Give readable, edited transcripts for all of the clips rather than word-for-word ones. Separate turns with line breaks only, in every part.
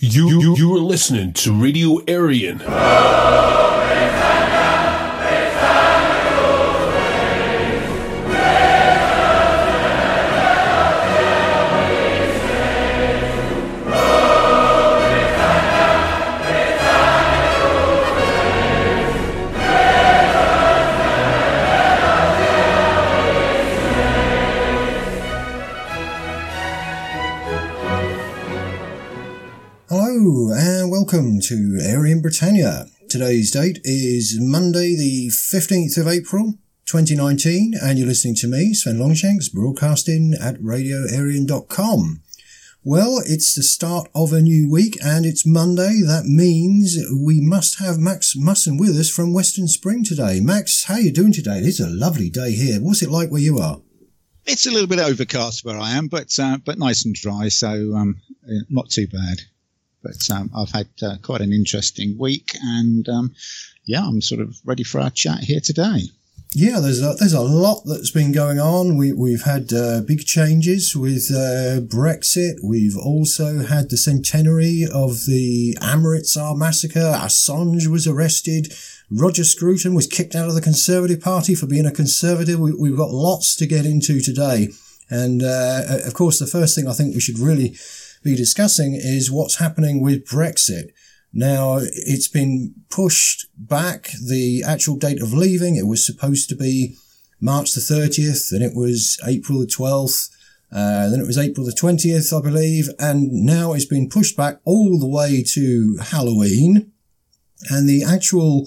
You are listening to Radio Aryan.
Welcome to Aryan Britannia. Today's date is Monday the 15th of April 2019 and you're listening to me, Sven Longshanks, broadcasting at radioaryan.com. Well, it's the start of a new week and it's Monday. That means we must have Max Musson with us from Western Spring today. Max, how are you doing today? It's a lovely day here. What's it like where you are?
It's a little bit overcast where I am, but nice and dry, so not too bad. But I've had quite an interesting week, and I'm sort of ready for our chat here today.
Yeah, there's a lot that's been going on. We've had big changes with Brexit. We've also had the centenary of the Amritsar massacre. Assange was arrested. Roger Scruton was kicked out of the Conservative Party for being a Conservative. We've got lots to get into today. And of course, the first thing I think we should really be discussing is what's happening with Brexit. Now, it's been pushed back, the actual date of leaving. It was supposed to be March the 30th, then it was April the 12th, then it was April the 20th, I believe, and now it's been pushed back all the way to Halloween. And the actual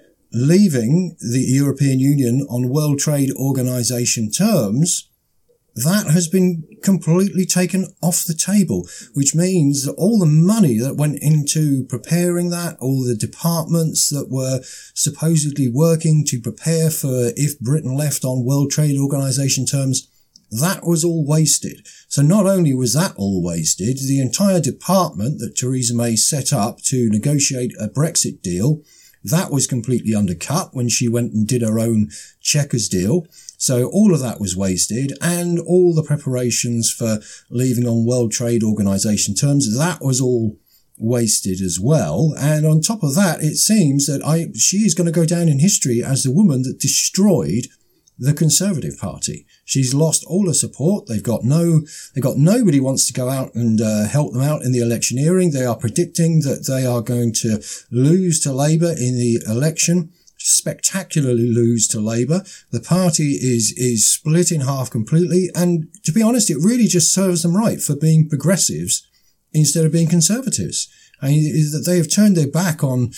leaving the European Union on World Trade Organization terms, that has been completely taken off the table, which means that all the money that went into preparing that, all the departments that were supposedly working to prepare for if Britain left on World Trade Organization terms, that was all wasted. So not only was that all wasted, the entire department that Theresa May set up to negotiate a Brexit deal, that was completely undercut when she went and did her own Chequers deal. So all of that was wasted, and all the preparations for leaving on World Trade Organization terms, that was all wasted as well. And on top of that, it seems that she is going to go down in history as the woman that destroyed the Conservative Party. She's lost all her support. They've got nobody wants to go out and help them out in the electioneering. They are predicting that they are going to lose to Labour in the election. Spectacularly lose to Labour. The party is split in half completely, and to be honest, it really just serves them right for being progressives instead of being conservatives. I mean, that they have turned their back on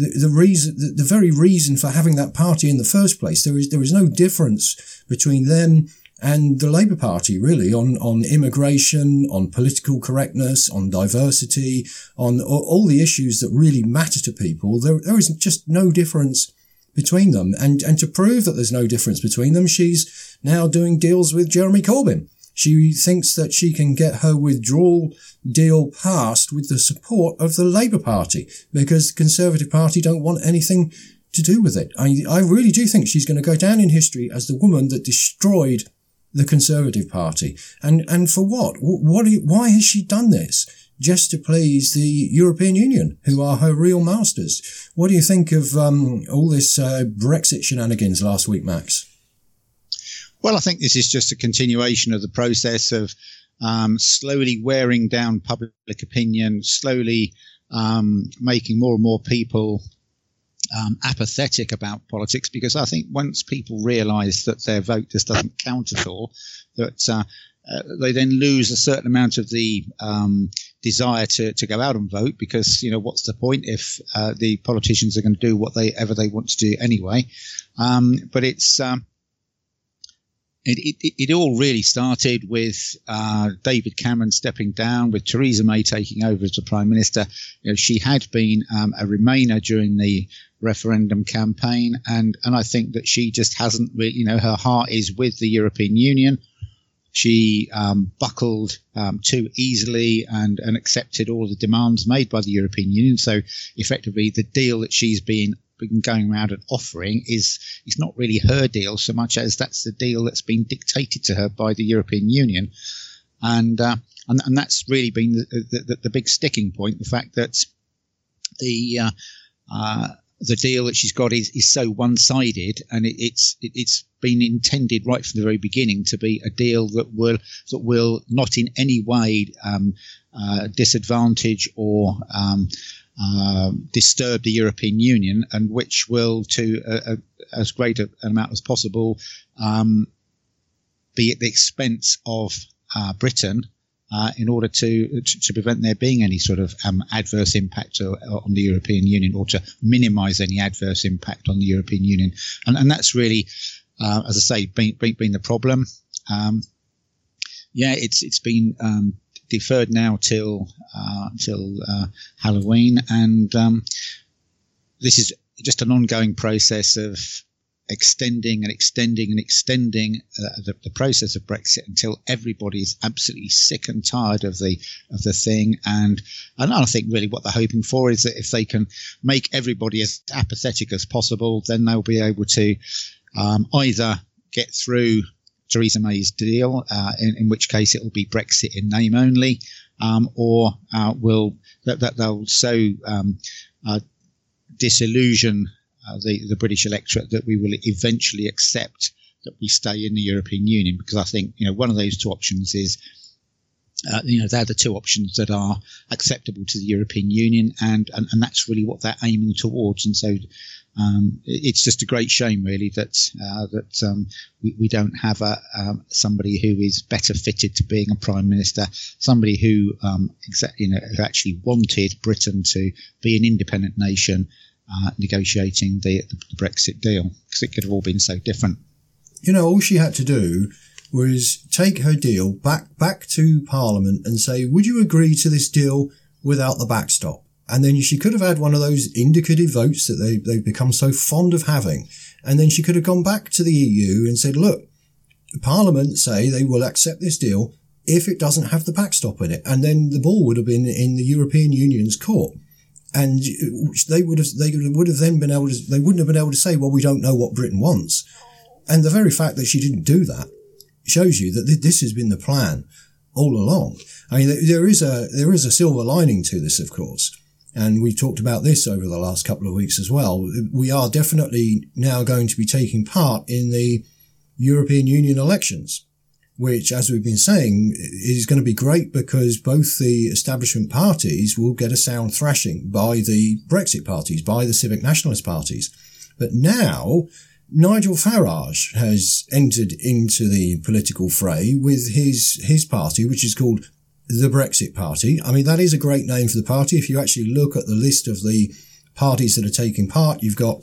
the very reason for having that party in the first place. There is no difference between them and the Labour Party, really, on immigration, on political correctness, on diversity, on all the issues that really matter to people. There is just no difference between them. And to prove that there's no difference between them, she's now doing deals with Jeremy Corbyn. She thinks that she can get her withdrawal deal passed with the support of the Labour Party because the Conservative Party don't want anything to do with it. I really do think she's going to go down in history as the woman that destroyed the Conservative Party. And for what? Why has she done this? Just to please the European Union, who are her real masters. What do you think of all this Brexit shenanigans last week, Max?
Well, I think this is just a continuation of the process of slowly wearing down public opinion, slowly making more and more people apathetic about politics, because I think once people realise that their vote just doesn't count at all, that they then lose a certain amount of the desire to go out and vote, because, what's the point if the politicians are going to do whatever they want to do anyway? But it all really started with David Cameron stepping down, with Theresa May taking over as the Prime Minister. She had been a Remainer during the referendum campaign, and I think that she just hasn't really, her heart is with the European Union. She buckled too easily and accepted all the demands made by the European Union. So effectively, the deal that she's been going around and offering is not really her deal so much as that's the deal that's been dictated to her by the European Union. And that's really been the big sticking point. The fact that the deal that she's got is so one-sided, and it's been intended right from the very beginning to be a deal that will not in any way disadvantage or disturb the European Union, and which will, to as great an amount as possible, be at the expense of Britain. In order to prevent there being any sort of adverse impact on the European Union, or to minimise any adverse impact on the European Union, and that's really, as I say, been the problem. It's been deferred now till Halloween, and this is just an ongoing process of extending the process of Brexit until everybody is absolutely sick and tired of the thing. And I think really what they're hoping for is that if they can make everybody as apathetic as possible, then they'll be able to either get through Theresa May's deal, in which case it will be Brexit in name only, or they'll so disillusion the British electorate that we will eventually accept that we stay in the European Union. Because I think, one of those two options is, they're the two options that are acceptable to the European Union, and that's really what they're aiming towards. And so it's just a great shame, really, that we don't have somebody who is better fitted to being a prime minister, somebody who who actually wanted Britain to be an independent nation. Negotiating the Brexit deal, because it could have all been so different.
All she had to do was take her deal back to Parliament and say, would you agree to this deal without the backstop? And then she could have had one of those indicative votes that they've become so fond of having. And then she could have gone back to the EU and said, look, Parliament say they will accept this deal if it doesn't have the backstop in it. And then the ball would have been in the European Union's court. And they wouldn't have been able to say, well, we don't know what Britain wants. And the very fact that she didn't do that shows you that this has been the plan all along. I mean, there is a silver lining to this, of course. And we've talked about this over the last couple of weeks as well. We are definitely now going to be taking part in the European Union elections, which, as we've been saying, is going to be great because both the establishment parties will get a sound thrashing by the Brexit parties, by the civic nationalist parties. But now Nigel Farage has entered into the political fray with his party, which is called the Brexit Party. I mean, that is a great name for the party. If you actually look at the list of the parties that are taking part, you've got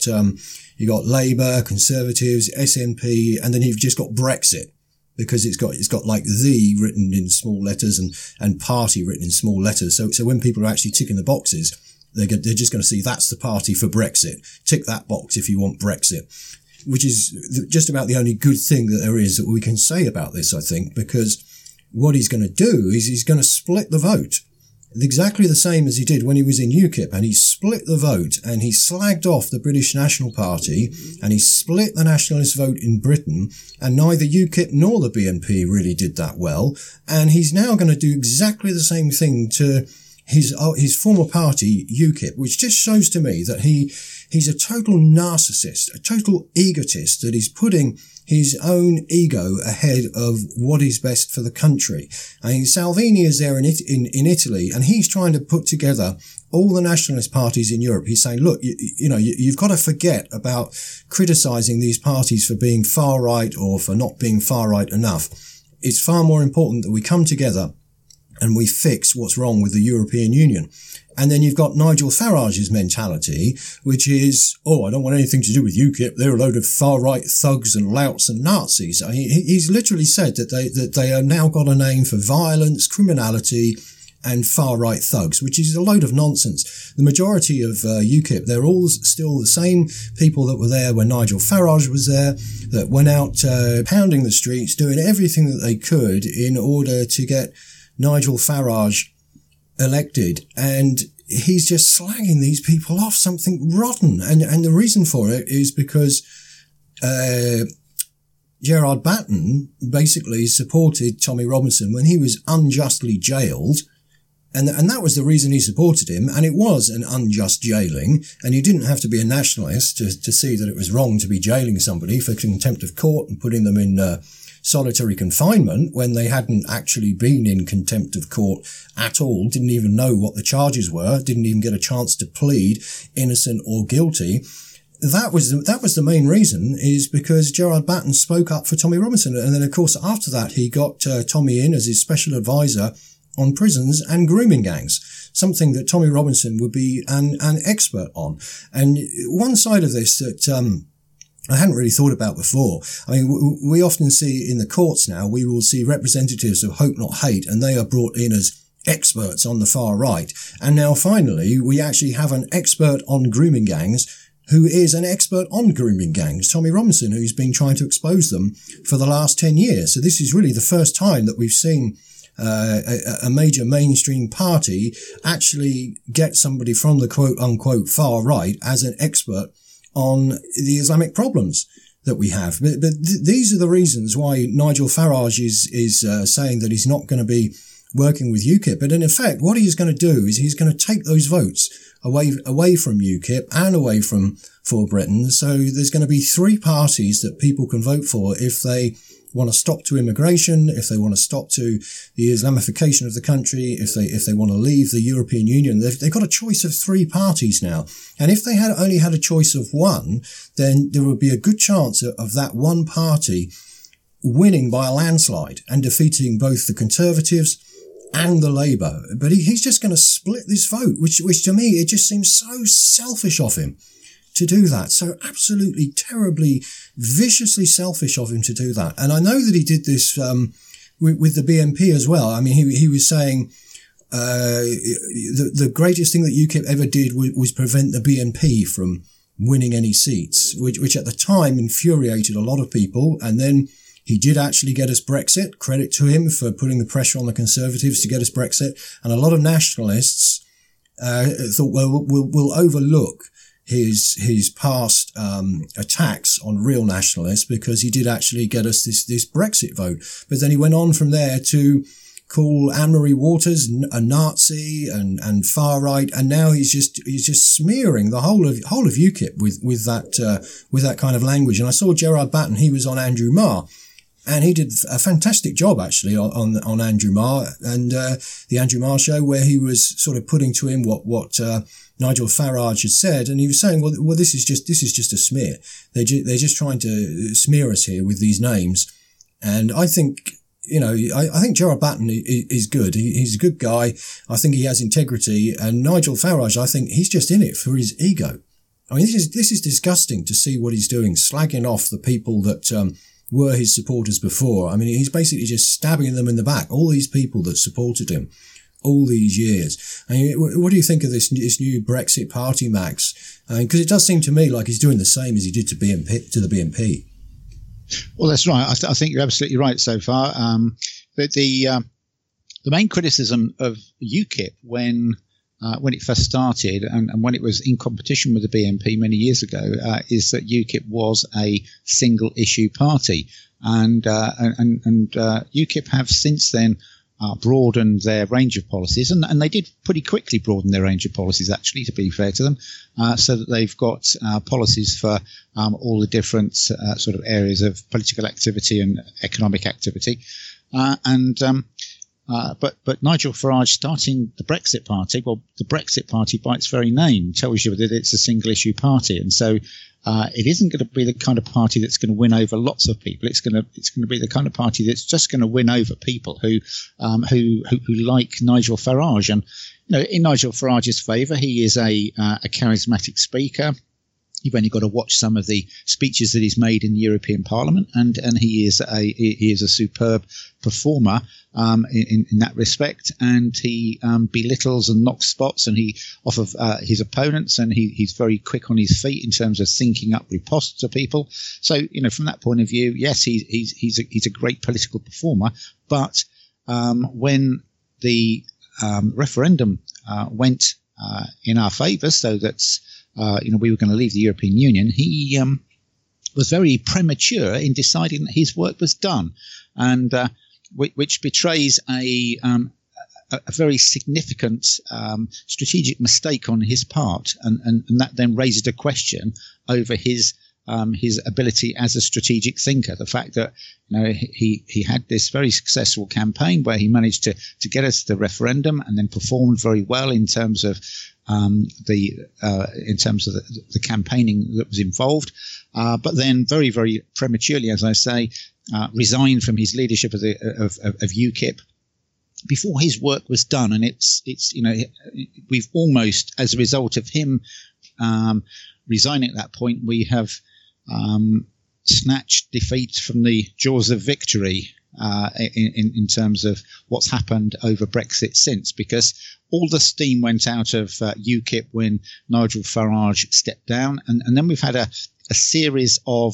Labour, Conservatives, SNP, and then you've just got Brexit. Because it's got like the written in small letters and party written in small letters. So when people are actually ticking the boxes, they're just going to see that's the party for Brexit. Tick that box if you want Brexit, which is just about the only good thing that there is that we can say about this, I think, because what he's going to do is he's going to split the vote. Exactly the same as he did when he was in UKIP, and he split the vote and he slagged off the British National Party and he split the nationalist vote in Britain, and neither UKIP nor the BNP really did that well. And he's now going to do exactly the same thing to his former party, UKIP, which just shows to me that he's a total narcissist, a total egotist, that he's putting his own ego ahead of what is best for the country. I mean, Salvini is there in Italy, and he's trying to put together all the nationalist parties in Europe. He's saying, look, you've got to forget about criticising these parties for being far right or for not being far right enough. It's far more important that we come together and we fix what's wrong with the European Union. And then you've got Nigel Farage's mentality, which is, I don't want anything to do with UKIP. They're a load of far-right thugs and louts and Nazis. I mean, he's literally said that they are now got a name for violence, criminality, and far-right thugs, which is a load of nonsense. The majority of UKIP, they're all still the same people that were there when Nigel Farage was there, that went out pounding the streets, doing everything that they could in order to get Nigel Farage elected, and he's just slagging these people off something rotten. And the reason for it is because Gerard Batten basically supported Tommy Robinson when he was unjustly jailed. And that was the reason he supported him. And it was an unjust jailing. And you didn't have to be a nationalist to see that it was wrong to be jailing somebody for contempt of court and putting them in solitary confinement when they hadn't actually been in contempt of court at all, didn't even know what the charges were, didn't even get a chance to plead innocent or guilty. That was the main reason, is because Gerard Batten spoke up for Tommy Robinson. And then, of course, after that, he got Tommy in as his special advisor on prisons and grooming gangs, something that Tommy Robinson would be an expert on. And one side of this that I hadn't really thought about before. I mean, we often see in the courts now, we will see representatives of Hope Not Hate, and they are brought in as experts on the far right. And now finally, we actually have an expert on grooming gangs who is an expert on grooming gangs, Tommy Robinson, who's been trying to expose them for the last 10 years. So this is really the first time that we've seen a major mainstream party actually get somebody from the quote unquote far right as an expert on the Islamic problems that we have. But these are the reasons why Nigel Farage is saying that he's not going to be working with UKIP. But in effect, what he's going to do is he's going to take those votes away from UKIP and away from For Britain. So there's going to be three parties that people can vote for if they want to stop to immigration, if they want to stop to the Islamification of the country, if they want to leave the European Union. They've got a choice of three parties now. And if they had only had a choice of one, then there would be a good chance of that one party winning by a landslide and defeating both the Conservatives and the Labour. But he's just going to split this vote, which to me, it just seems so selfish of him to do that. So absolutely terribly, viciously selfish of him to do that. And I know that he did this with the BNP as well. I mean, he was saying the greatest thing that UKIP ever did was prevent the BNP from winning any seats, which at the time infuriated a lot of people. And then he did actually get us Brexit. Credit to him for putting the pressure on the Conservatives to get us Brexit. And a lot of nationalists thought, well, we'll overlook his past attacks on real nationalists because he did actually get us this Brexit vote. But then he went on from there to call Anne-Marie Waters a Nazi and far right, and now he's just smearing the whole of UKIP with that kind of language. And I saw Gerard Batten; he was on Andrew Marr, and he did a fantastic job actually on Andrew Marr and the Andrew Marr show, where he was sort of putting to him what Nigel Farage had said, and he was saying, well, this is just a smear. They're just trying to smear us here with these names. And I think, I think Gerard Batten is good. He's a good guy. I think he has integrity. And Nigel Farage, I think he's just in it for his ego. I mean, this is disgusting to see what he's doing, slagging off the people that were his supporters before. I mean, he's basically just stabbing them in the back. All these people that supported him all these years. I mean, what do you think of this new Brexit party, Max? Because it does seem to me like he's doing the same as he did to the BNP.
Well, that's right. I think you're absolutely right so far. But the main criticism of UKIP when it first started and when it was in competition with the BNP many years ago is that UKIP was a single issue party, and UKIP have since then broadened their range of policies, and they did pretty quickly broaden their range of policies, actually, to be fair to them, so that they've got policies for all the different sort of areas of political activity and economic activity. But Nigel Farage starting the Brexit Party, well, the Brexit Party by its very name tells you that it's a single issue party, and so it isn't going to be the kind of party that's going to win over lots of people. It's going to be the kind of party that's just going to win over people who like Nigel Farage. And in Nigel Farage's favour, he is a charismatic speaker. You've only got to watch some of the speeches that he's made in the European Parliament, and he is a superb performer in that respect. And he belittles and knocks spots, and he off of his opponents, and he's very quick on his feet in terms of thinking up riposte to people. So from that point of view, yes, he's a great political performer. But when the referendum went in our favour, so that we were going to leave the European Union, he was very premature in deciding that his work was done, and which betrays a very significant strategic mistake on his part, and that then raises a question over his ability as a strategic thinker. The fact that he had this very successful campaign where he managed to get us the referendum and then performed very well in terms of the campaigning that was involved, but then very, very prematurely, as I say, resigned from his leadership of UKIP before his work was done. And it's we've almost, as a result of him resigning at that point, we have snatched defeat from the jaws of victory in terms of what's happened over Brexit since, because all the steam went out of UKIP when Nigel Farage stepped down, and then we've had a series of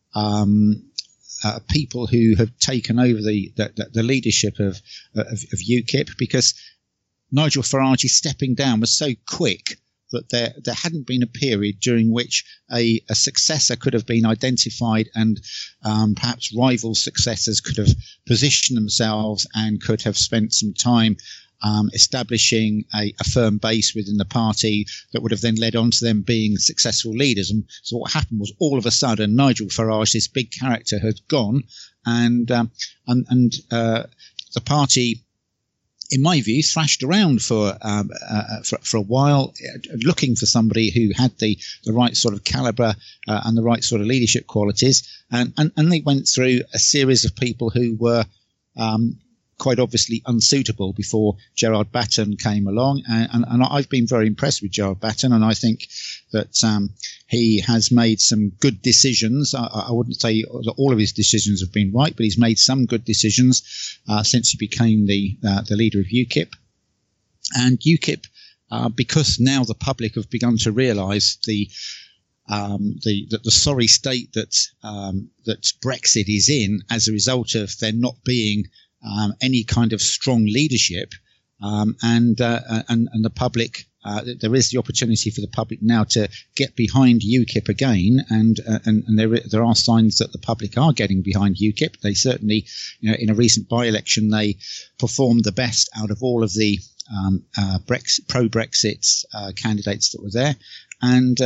people who have taken over the leadership of UKIP, because Nigel Farage's stepping down was so quick that there hadn't been a period during which a successor could have been identified, and perhaps rival successors could have positioned themselves and could have spent some time establishing a firm base within the party that would have then led on to them being successful leaders. And so what happened was, all of a sudden, Nigel Farage, this big character, had gone, and the party, in my view, thrashed around for a while, looking for somebody who had the right sort of caliber and the right sort of leadership qualities, and they went through a series of people who were quite obviously unsuitable before Gerard Batten came along, and I've been very impressed with Gerard Batten, and I think that he has made some good decisions. I wouldn't say that all of his decisions have been right, but he's made some good decisions since he became the leader of UKIP. And UKIP, because now the public have begun to realise the sorry state that Brexit is in as a result of there not being any kind of strong leadership, and the public, there is the opportunity for the public now to get behind UKIP again, and there are signs that the public are getting behind UKIP. They certainly, in a recent by-election, they performed the best out of all of the pro-Brexit candidates that were there, and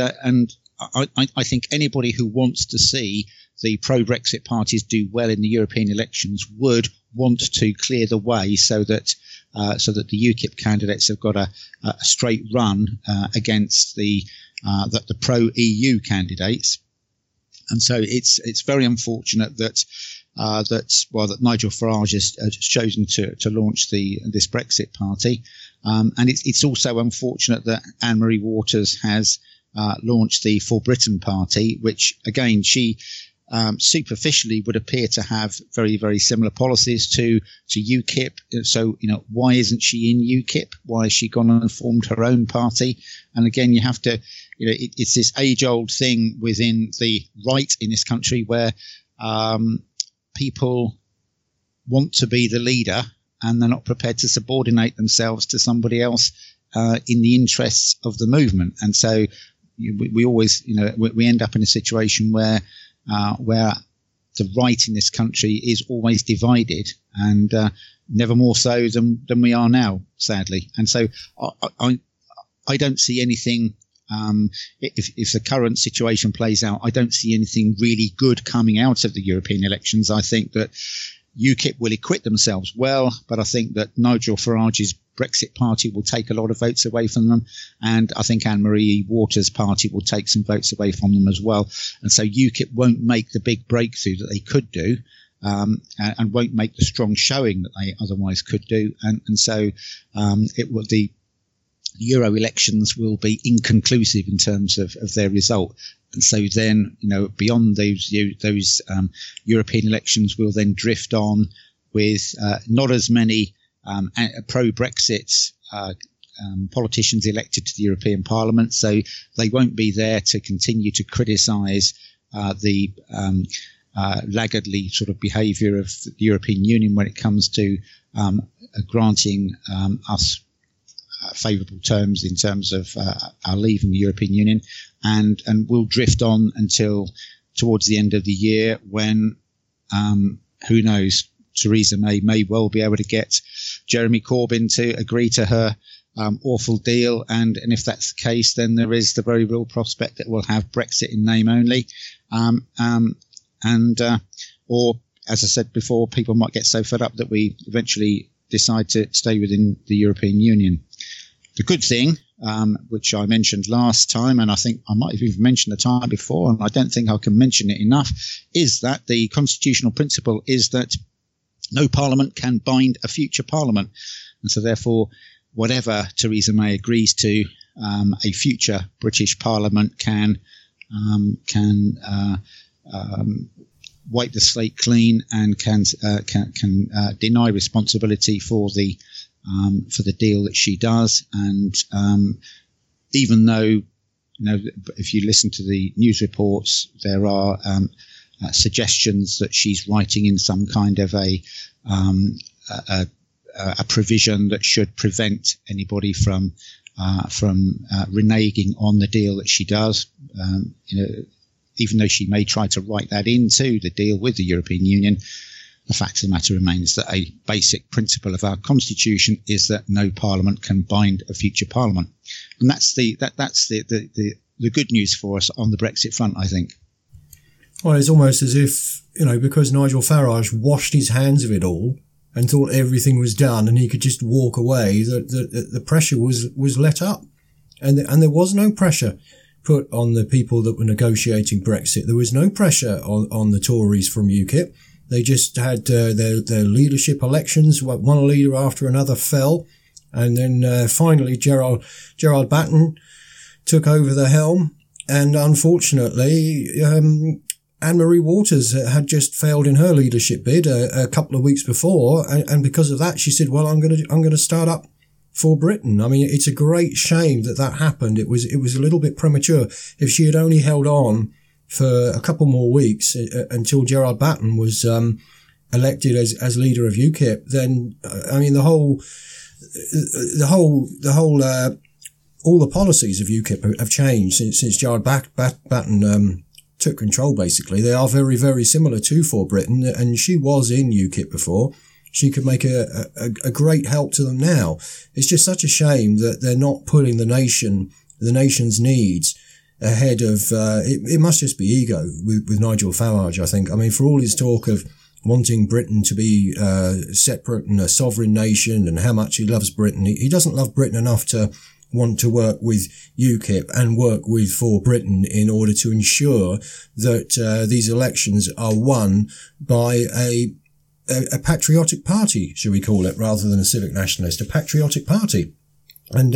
I think anybody who wants to see the pro-Brexit parties do well in the European elections would want to clear the way so that the UKIP candidates have got a straight run against the pro-EU candidates. And so it's very unfortunate that Nigel Farage has chosen to launch this Brexit party, and it's also unfortunate that Anne-Marie Waters has launched the For Britain party, which again she superficially would appear to have very, very similar policies to UKIP. So, why isn't she in UKIP? Why has she gone and formed her own party? And again, you have to, it's this age-old thing within the right in this country where people want to be the leader and they're not prepared to subordinate themselves to somebody else in the interests of the movement. And so we always, we end up in a situation where the right in this country is always divided, and never more so than we are now, sadly. And so I don't see anything, if the current situation plays out, I don't see anything really good coming out of the European elections. I think that UKIP will acquit themselves well, but I think that Nigel Farage's Brexit party will take a lot of votes away from them, and I think Anne-Marie Waters' party will take some votes away from them as well. And so UKIP won't make the big breakthrough that they could do, and won't make the strong showing that they otherwise could do. And so the Euro elections will be inconclusive in terms of their result. And so then, beyond those European elections, will then drift on with not as many pro-Brexit politicians elected to the European Parliament. So they won't be there to continue to criticise the laggardly sort of behaviour of the European Union when it comes to granting us favourable terms in terms of our leaving the European Union, and will drift on until towards the end of the year when, who knows, Theresa may well be able to get Jeremy Corbyn to agree to her awful deal. And if that's the case, then there is the very real prospect that we'll have Brexit in name only. Or, as I said before, people might get so fed up that we eventually decide to stay within the European Union. The good thing, which I mentioned last time, and I think I might have even mentioned the time before, and I don't think I can mention it enough, is that the constitutional principle is that no parliament can bind a future parliament. And so therefore, whatever Theresa May agrees to, a future British parliament can wipe the slate clean and can deny responsibility for the deal that she does. And even though, if you listen to the news reports, there are suggestions that she's writing in some kind of a provision that should prevent anybody from reneging on the deal that she does. Even though she may try to write that into the deal with the European Union, the fact of the matter remains that a basic principle of our constitution is that no parliament can bind a future parliament, and that's the good news for us on the Brexit front, I think.
Well, it's almost as if, because Nigel Farage washed his hands of it all and thought everything was done and he could just walk away, that the pressure was let up, and there was no pressure put on the people that were negotiating Brexit. There was no pressure on the Tories from UKIP. They just had their leadership elections. One leader after another fell. And then finally Gerald Batten took over the helm. And unfortunately, Anne-Marie Waters had just failed in her leadership bid a couple of weeks before. And because of that, she said, well, I'm going to start up for Britain. I mean, it's a great shame that happened. It was a little bit premature. If she had only held on for a couple more weeks until Gerald Batten was elected as leader of UKIP, then I mean all the policies of UKIP have changed since Gerald Batten took control. Basically, they are very, very similar to For Britain, and she was in UKIP before. She could make a great help to them now. It's just such a shame that they're not putting the nation's needs ahead of, it must just be ego with Nigel Farage, I think. I mean, for all his talk of wanting Britain to be separate and a sovereign nation and how much he loves Britain, he doesn't love Britain enough to want to work with UKIP and work with For Britain in order to ensure that these elections are won by a patriotic party, shall we call it, rather than a civic nationalist, a patriotic party. And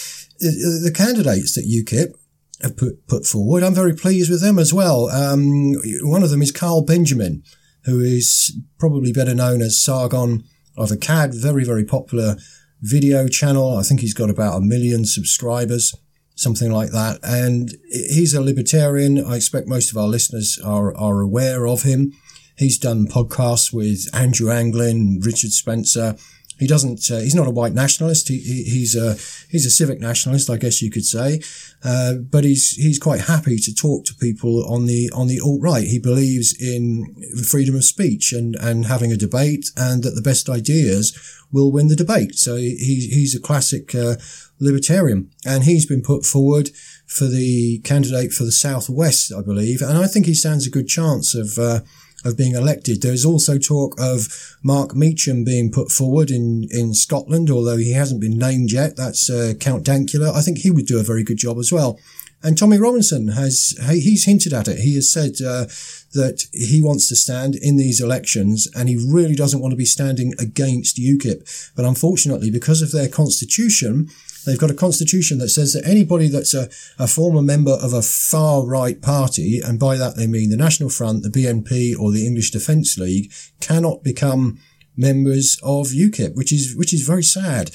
the candidates that UKIP have put forward, I'm very pleased with them as well. One of them is Carl Benjamin, who is probably better known as Sargon of Akkad, very, very popular video channel. I think he's got about 1 million subscribers, something like that. And he's a libertarian. I expect most of our listeners are aware of him. He's done podcasts with Andrew Anglin, Richard Spencer. He doesn't, he's not a white nationalist. He's a civic nationalist, I guess you could say. But he's quite happy to talk to people on the alt-right. He believes in freedom of speech and having a debate, and that the best ideas will win the debate. So he's a classic, libertarian, and he's been put forward for the candidate for the Southwest, I believe. And I think he stands a good chance of being elected. There's also talk of Mark Meacham being put forward in Scotland, although he hasn't been named yet. That's Count Dankula. I think he would do a very good job as well. And Tommy Robinson he's hinted at it. He has said that he wants to stand in these elections, and he really doesn't want to be standing against UKIP. But unfortunately, because of their constitution, they've got a constitution that says that anybody that's a former member of a far-right party, and by that they mean the National Front, the BNP, or the English Defence League, cannot become members of UKIP, which is very sad.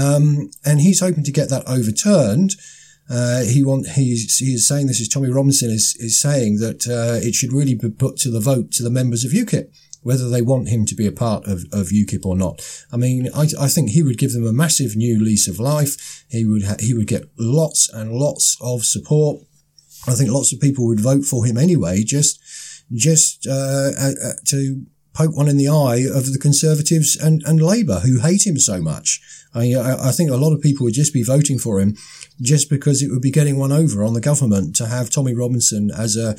And he's hoping to get that overturned. He is saying, this is Tommy Robinson is saying that it should really be put to the vote to the members of UKIP, whether they want him to be a part of UKIP or not. I mean, I think he would give them a massive new lease of life. He would get lots and lots of support. I think lots of people would vote for him anyway, just to poke one in the eye of the Conservatives and Labour, who hate him so much. I think a lot of people would just be voting for him just because it would be getting one over on the government to have Tommy Robinson as an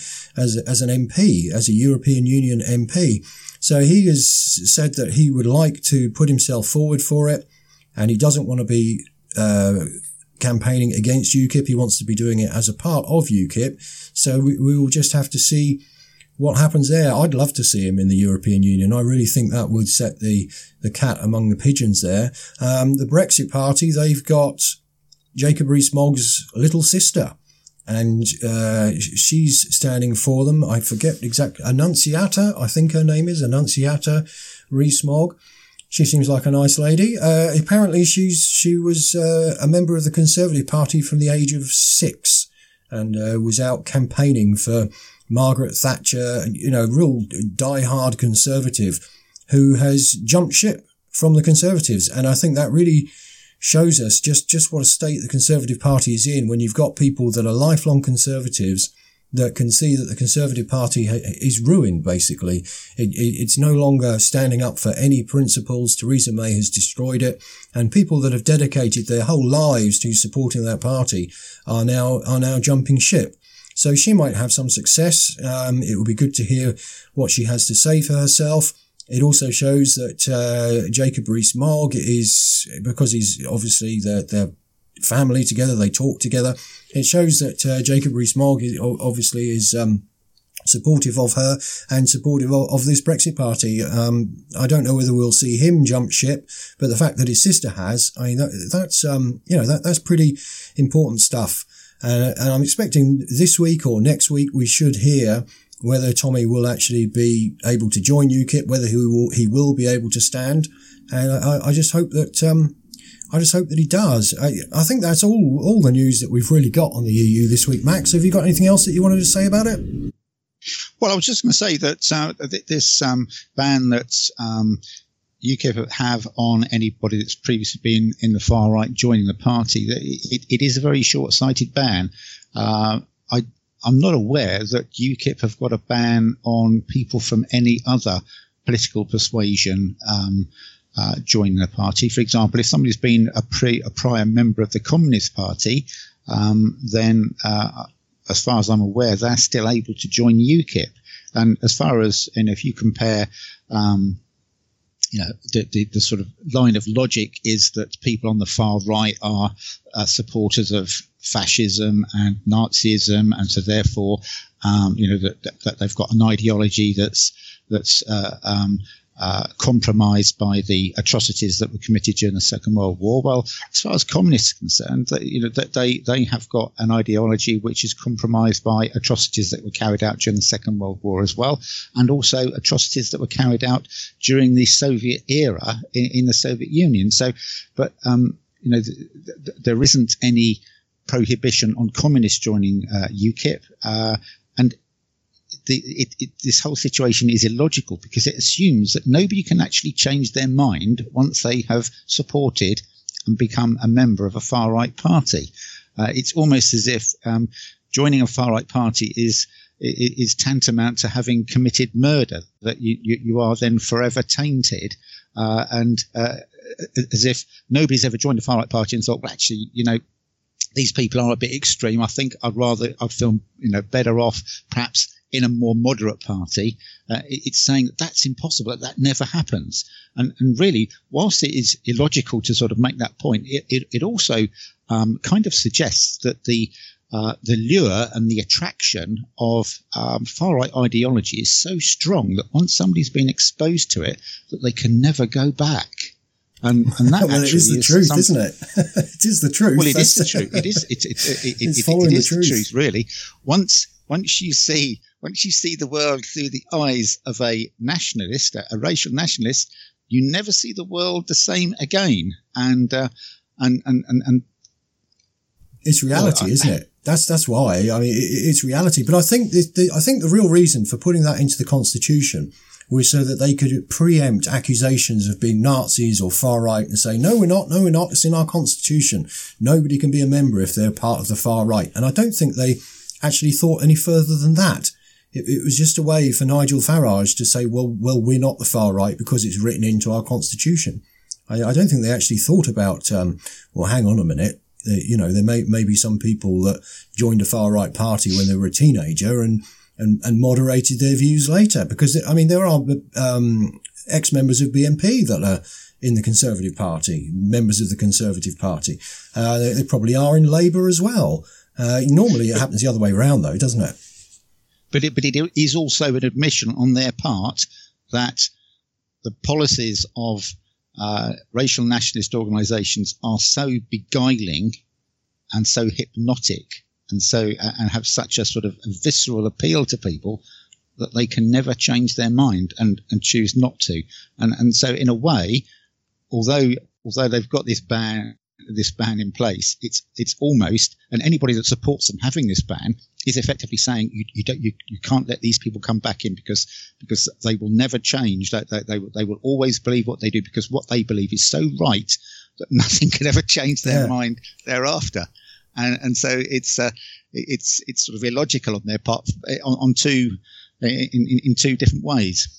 MP, as a European Union MP. So he has said that he would like to put himself forward for it, and he doesn't want to be campaigning against UKIP. He wants to be doing it as a part of UKIP. So we will just have to see what happens there. I'd love to see him in the European Union. I really think that would set the cat among the pigeons there. The Brexit Party, they've got Jacob Rees-Mogg's little sister, and she's standing for them. I forget exactly. Annunciata, I think her name is Annunciata Rees-Mogg. She seems like a nice lady. Apparently she was a member of the Conservative Party from the age of 6 and was out campaigning for Margaret Thatcher, real die-hard Conservative who has jumped ship from the Conservatives. And I think that really shows us just what a state the Conservative Party is in when you've got people that are lifelong Conservatives that can see that the Conservative Party is ruined, basically. It's no longer standing up for any principles. Theresa May has destroyed it. And people that have dedicated their whole lives to supporting that party are now jumping ship. So she might have some success. It will be good to hear what she has to say for herself. It also shows that Jacob Rees-Mogg is, because he's obviously their family together, they talk together. It shows that Jacob Rees-Mogg is supportive of her and supportive of this Brexit Party. I don't know whether we'll see him jump ship, but the fact that his sister has, that's pretty important stuff. And I'm expecting this week or next week we should hear whether Tommy will actually be able to join UKIP, whether he will be able to stand. And I just hope that he does. I think that's all the news that we've really got on the EU this week. Max, have you got anything else that you wanted to say about it?
Well, I was just going to say that this ban that UKIP have on anybody that's previously been in the far right joining the party, it is a very short-sighted ban. I'm not aware that UKIP have got a ban on people from any other political persuasion joining the party. For example, if somebody's been a prior member of the Communist Party, then as far as I'm aware, they're still able to join UKIP. And as far as, if you compare the sort of line of logic is that people on the far right are supporters of fascism and Nazism, and so therefore, that they've got an ideology that's compromised by the atrocities that were committed during the Second World War. Well, as far as communists are concerned, they have got an ideology which is compromised by atrocities that were carried out during the Second World War as well, and also atrocities that were carried out during the Soviet era in the Soviet Union. So, but there isn't any prohibition on communists joining UKIP, and this whole situation is illogical because it assumes that nobody can actually change their mind once they have supported and become a member of a far right party. It's almost as if joining a far right party is tantamount to having committed murder, that you are then forever tainted, and as if nobody's ever joined a far right party and thought, well, actually, these people are a bit extreme. I think I'd feel better off perhaps in a more moderate party. It's saying that's impossible, that never happens. And really, whilst it is illogical to sort of make that point, it also kind of suggests that the lure and the attraction of far right ideology is so strong that once somebody's been exposed to it, that they can never go back. And that
well, it is the truth, isn't it? It is the truth.
Well, it is the truth. It is. It is the truth, really. Once you see the world through the eyes of a nationalist, a racial nationalist, you never see the world the same again. And
it's reality, isn't it? That's why. I mean, it's reality. But I think the real reason for putting that into the Constitution was so that they could preempt accusations of being Nazis or far right and say, no, we're not, it's in our Constitution. Nobody can be a member if they're part of the far right. And I don't think they actually thought any further than that. It was just a way for Nigel Farage to say, well, we're not the far right because it's written into our constitution. I don't think they actually thought about, well, hang on a minute. There may be some people that joined a far right party when they were a teenager and moderated their views later, because there are ex-members of BNP that are in the Conservative Party, members of the Conservative Party. They probably are in Labour as well. Normally it happens the other way around though, doesn't it?
But it is also an admission on their part that the policies of racial nationalist organisations are so beguiling and so hypnotic and have such a sort of visceral appeal to people that they can never change their mind and choose not to. And so in a way, although they've got this ban in place, it's almost, and anybody that supports them having this ban is effectively saying you can't let these people come back in because they will never change. They will always believe what they do because what they believe is so right that nothing can ever change their mind thereafter. And so it's sort of illogical on their part in two different ways.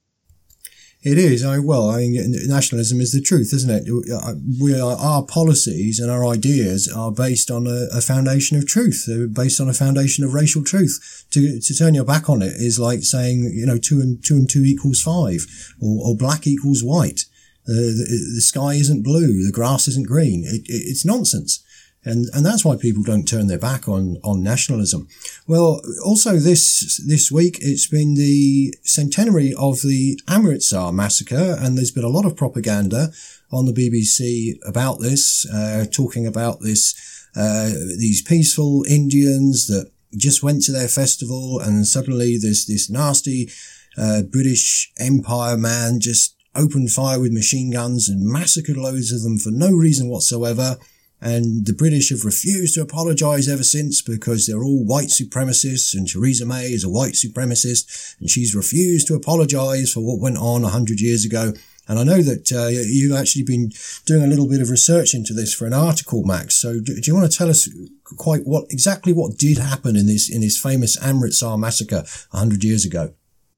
It is. Nationalism is the truth, isn't it? Our policies and our ideas are based on a foundation of truth. They're based on a foundation of racial truth. To turn your back on it is like saying, 2 and 2 equals 5, or black equals white. The sky isn't blue. The grass isn't green. It's nonsense. And that's why people don't turn their back on nationalism. Well, also this week, it's been the centenary of the Amritsar massacre, and there's been a lot of propaganda on the BBC about this, talking about these peaceful Indians that just went to their festival, and suddenly this nasty, British Empire man just opened fire with machine guns and massacred loads of them for no reason whatsoever. And the British have refused to apologise ever since because they're all white supremacists, and Theresa May is a white supremacist, and she's refused to apologise for what went on 100 years ago. And I know that you've actually been doing a little bit of research into this for an article, Max. So do you want to tell us exactly what did happen in this famous Amritsar massacre 100 years ago?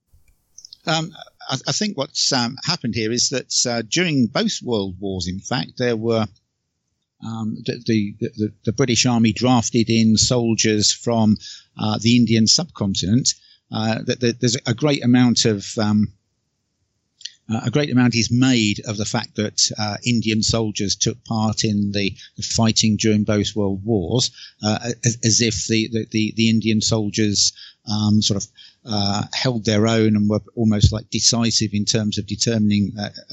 I think what's happened here is that during both world wars, in fact, there were the British Army drafted in soldiers from the Indian subcontinent. There's a great amount is made of the fact that Indian soldiers took part in the fighting during both world wars, as if the Indian soldiers held their own and were almost like decisive in terms of determining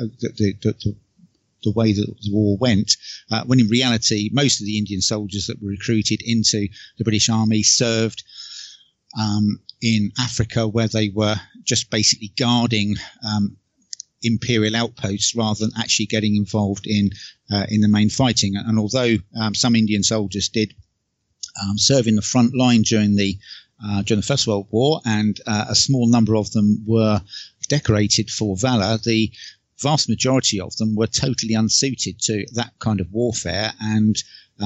the way that the war went, when in reality, most of the Indian soldiers that were recruited into the British Army served in Africa, where they were just basically guarding imperial outposts rather than actually getting involved in the main fighting. And although some Indian soldiers did serve in the front line during the First World War, and a small number of them were decorated for valour, the vast majority of them were totally unsuited to that kind of warfare, and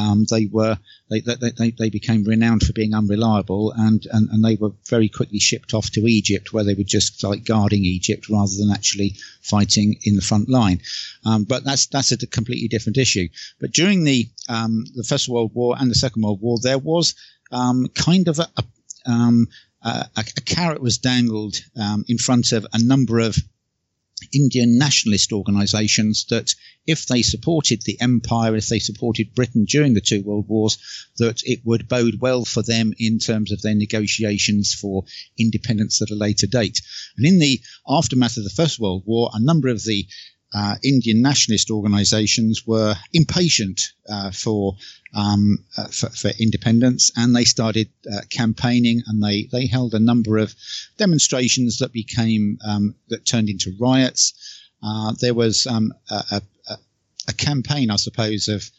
they became renowned for being unreliable, and they were very quickly shipped off to Egypt, where they were just like guarding Egypt rather than actually fighting in the front line. But that's a completely different issue. But during the First World War and the Second World War, there was kind of a carrot was dangled in front of a number of Indian nationalist organisations that if they supported the empire, if they supported Britain during the two world wars, that it would bode well for them in terms of their negotiations for independence at a later date. And in the aftermath of the First World War, a number of the Indian nationalist organisations were impatient for independence, and they started campaigning, and they held a number of demonstrations that that turned into riots. There was a campaign, I suppose, of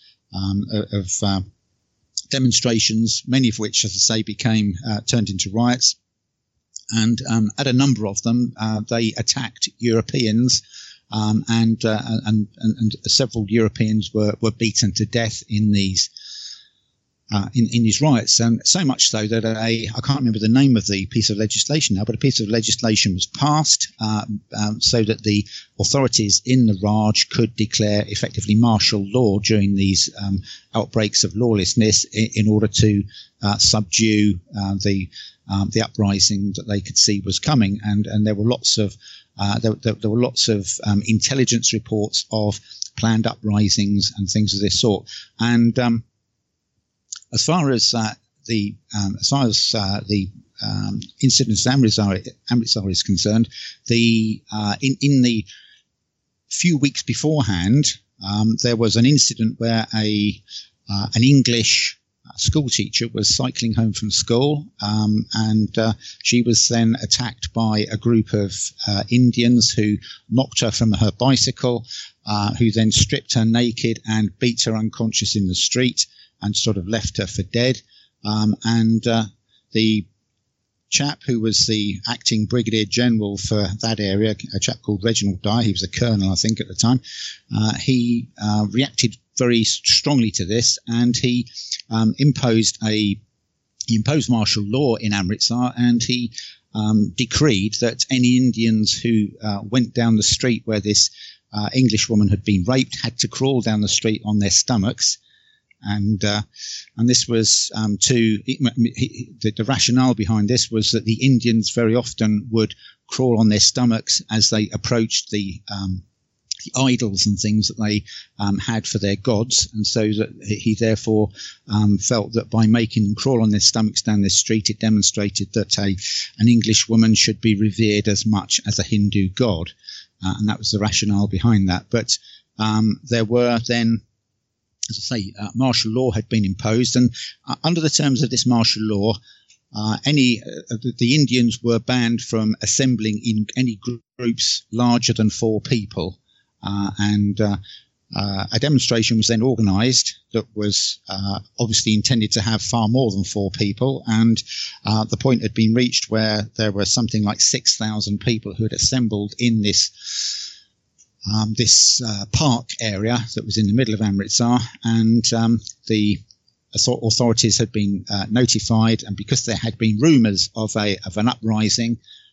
demonstrations, many of which, as I say, turned into riots. And at a number of them, they attacked Europeans. And several Europeans were beaten to death in these in these riots, and so much so that I can't remember the name of the piece of legislation now, but a piece of legislation was passed so that the authorities in the Raj could declare effectively martial law during these outbreaks of lawlessness in order to subdue the uprising that they could see was coming, and there were lots of there were lots of intelligence reports of planned uprisings and things of this sort, and as far as the incident of Amritsar is concerned, in the few weeks beforehand, there was an incident where an English school teacher was cycling home from school, and she was then attacked by a group of Indians who knocked her from her bicycle, who then stripped her naked and beat her unconscious in the street, and sort of left her for dead. And the chap who was the acting brigadier general for that area, a chap called Reginald Dyer, he was a colonel, I think, at the time, he reacted very strongly to this, and he imposed martial law in Amritsar, and he decreed that any Indians who went down the street where this English woman had been raped had to crawl down the street on their stomachs. And this was the rationale behind this was that the Indians very often would crawl on their stomachs as they approached the idols and things that they had for their gods, and so that he therefore felt that by making them crawl on their stomachs down this street, it demonstrated that an English woman should be revered as much as a Hindu god, and that was the rationale behind that. But there were then, as I say, martial law had been imposed, and under the terms of this martial law, the Indians were banned from assembling in any groups larger than 4 people, and a demonstration was then organised that was obviously intended to have far more than 4 people, and the point had been reached where there were something like 6,000 people who had assembled in this park area that was in the middle of Amritsar, and the authorities had been notified, and because there had been rumours of an uprising,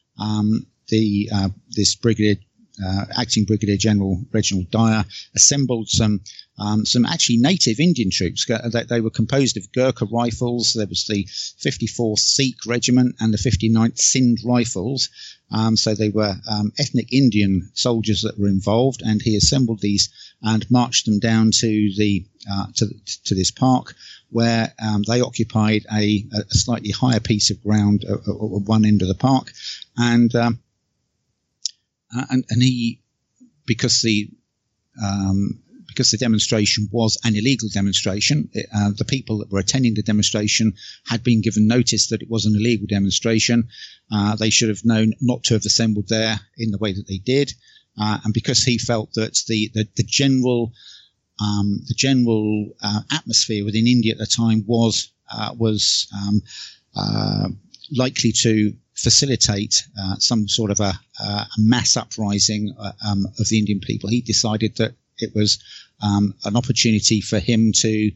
this acting Brigadier General Reginald Dyer assembled some actually native Indian troops. They were composed of Gurkha rifles. There was the 54th Sikh Regiment and the 59th Sindh Rifles. So they were ethnic Indian soldiers that were involved, and he assembled these and marched them down to to this park, where they occupied a slightly higher piece of ground at one end of the park, and he, because the demonstration was an illegal demonstration, the people that were attending the demonstration had been given notice that it was an illegal demonstration. They should have known not to have assembled there in the way that they did, and because he felt that the general atmosphere within India at the time was likely to facilitate some sort of a mass uprising of the Indian people, he decided that it was an opportunity for him to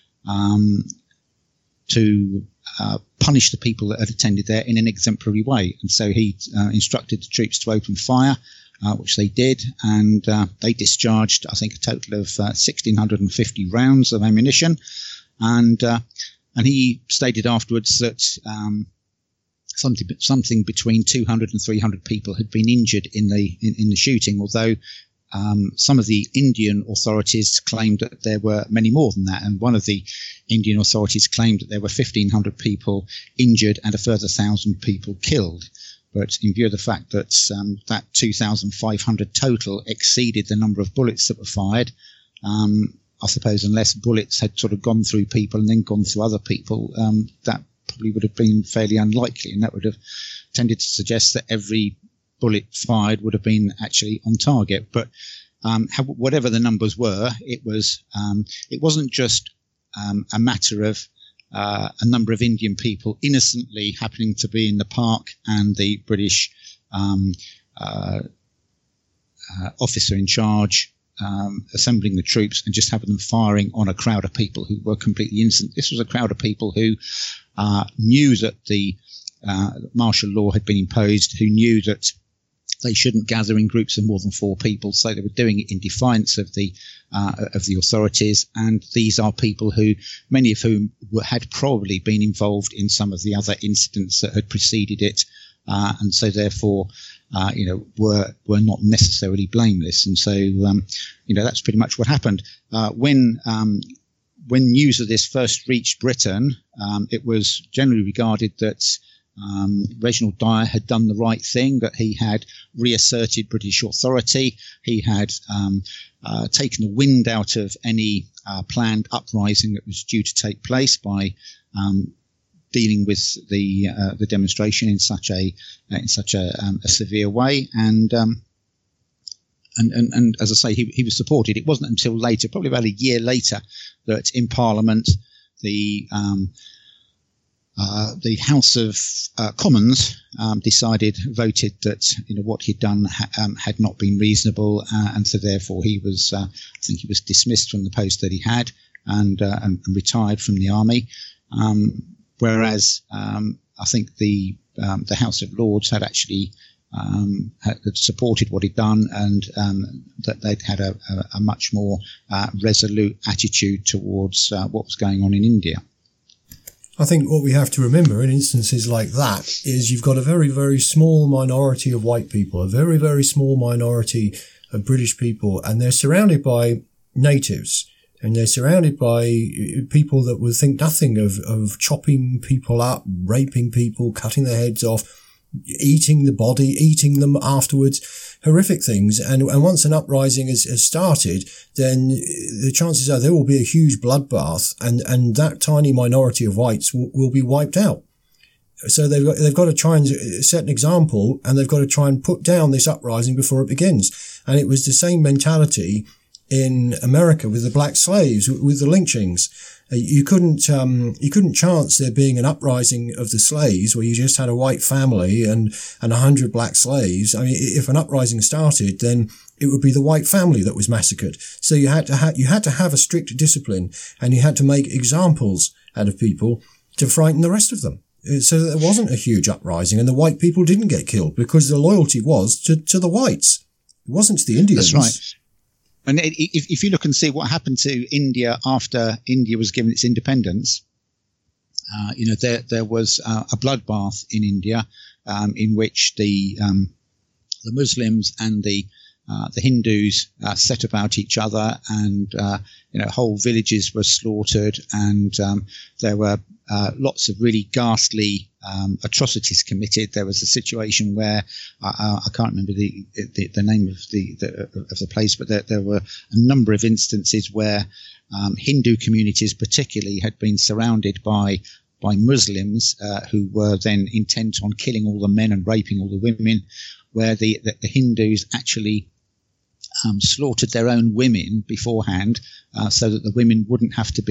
punish the people that had attended there in an exemplary way. And so he instructed the troops to open fire, which they did, and they discharged, I think, a total of 1,650 rounds of ammunition. And he stated afterwards that something between 200 and 300 people had been injured in the shooting, although some of the Indian authorities claimed that there were many more than that, and one of the Indian authorities claimed that there were 1,500 people injured and a further 1,000 people killed. But in view of the fact that that 2,500 total exceeded the number of bullets that were fired, I suppose unless bullets had sort of gone through people and then gone through other people, that probably would have been fairly unlikely, and that would have tended to suggest that every bullet fired would have been actually on target. But whatever the numbers were, it wasn't just a matter of a number of Indian people innocently happening to be in the park, and the British officer in charge assembling the troops and just having them firing on a crowd of people who were completely innocent. This was a crowd of people who knew that the martial law had been imposed, who knew that they shouldn't gather in groups of more than 4 people, so they were doing it in defiance of the authorities. And these are people who, many of whom had probably been involved in some of the other incidents that had preceded it, and so therefore, were not necessarily blameless. And so, that's pretty much what happened. When news of this first reached Britain, it was generally regarded that Reginald Dyer had done the right thing, that he had reasserted British authority. He had taken the wind out of any planned uprising that was due to take place by dealing with the demonstration in such a severe way. And as I say, he was supported. It wasn't until later, probably about a year later, that in Parliament the House of Commons voted that what he'd done had not been reasonable, and so therefore he was I think he was dismissed from the post that he had and retired from the army. Whereas I think the House of Lords had actually had supported what he'd done, and that they'd had a much more resolute attitude towards what was going on in India.
I think what we have to remember in instances like that is you've got a very, very small minority of white people, a very, very small minority of British people, and they're surrounded by natives, and they're surrounded by people that would think nothing of chopping people up, raping people, cutting their heads off, eating the body, eating them afterwards, horrific things. And once an uprising has started, then the chances are there will be a huge bloodbath, and that tiny minority of whites will be wiped out. So they've got to try and set an example, and they've got to try and put down this uprising before it begins. And it was the same mentality in America with the black slaves, with the lynchings. You couldn't chance there being an uprising of the slaves where you just had a white family and 100 black slaves. I mean, if an uprising started, then it would be the white family that was massacred. So you had to have a strict discipline, and you had to make examples out of people to frighten the rest of them. So that there wasn't a huge uprising and the white people didn't get killed, because the loyalty was to the whites. It wasn't to the Indians.
That's right. And if you look and see what happened to India after India was given its independence, there was a bloodbath in India, in which the Muslims and the Hindus set about each other, and whole villages were slaughtered, and there were lots of really ghastly atrocities committed. There was a situation where I can't remember the name of the place, but there were a number of instances where Hindu communities, particularly, had been surrounded by Muslims who were then intent on killing all the men and raping all the women, where the Hindus actually slaughtered their own women beforehand, so that the women wouldn't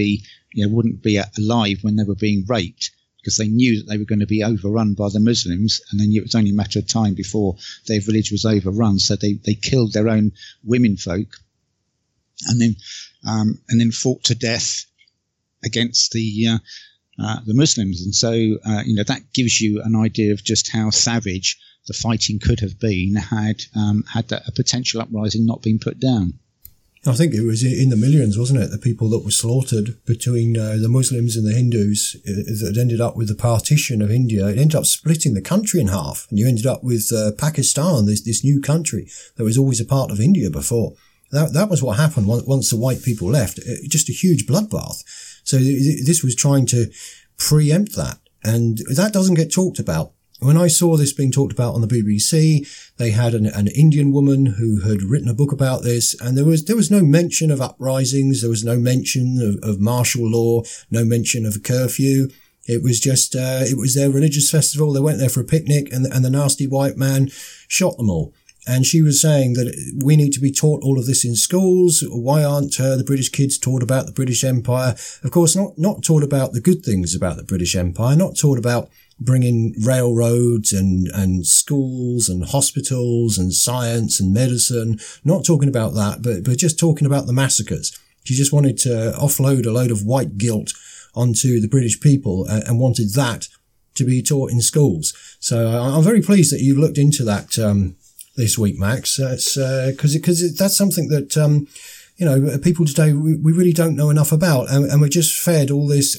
be alive when they were being raped, because they knew that they were going to be overrun by the Muslims, and they knew it was only a matter of time before their village was overrun. So they killed their own women folk, and then fought to death against the Muslims. And so that gives you an idea of just how savage the fighting could have been had a potential uprising not been put down.
I think it was in the millions, wasn't it? The people that were slaughtered between the Muslims and the Hindus, that ended up with the partition of India. It ended up splitting the country in half, and you ended up with Pakistan, this new country that was always a part of India before. That was what happened once the white people left. Just a huge bloodbath. So this was trying to preempt that, and that doesn't get talked about. When I saw this being talked about on the BBC, they had an Indian woman who had written a book about this, and there was no mention of uprisings, there was no mention of martial law, no mention of a curfew. It was just, it was their religious festival. They went there for a picnic, and the nasty white man shot them all. And she was saying that we need to be taught all of this in schools. Why aren't the British kids taught about the British Empire? Of course, not taught about the good things about the British Empire, not taught about bringing railroads and schools and hospitals and science and medicine. Not talking about that, but just talking about the massacres. She just wanted to offload a load of white guilt onto the British people and wanted that to be taught in schools. So I'm very pleased that you looked into that this week, Max. That's because that's something that people today we really don't know enough about, and we're just fed all this